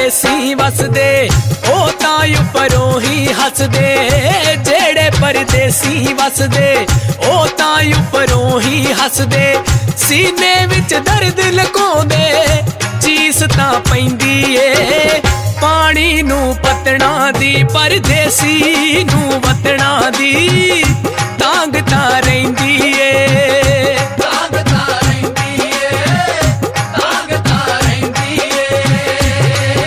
परदेसी वसदे ओ तां उपरों ही हसदे, जेड़े परदेसी वसदे ओ तां उपरों ही हसदे, सीने विच दर्द लुकाउंदे चीस तां पैंदी ए पानी नू पत्तणा दी, परदेसी नू वतणा दी।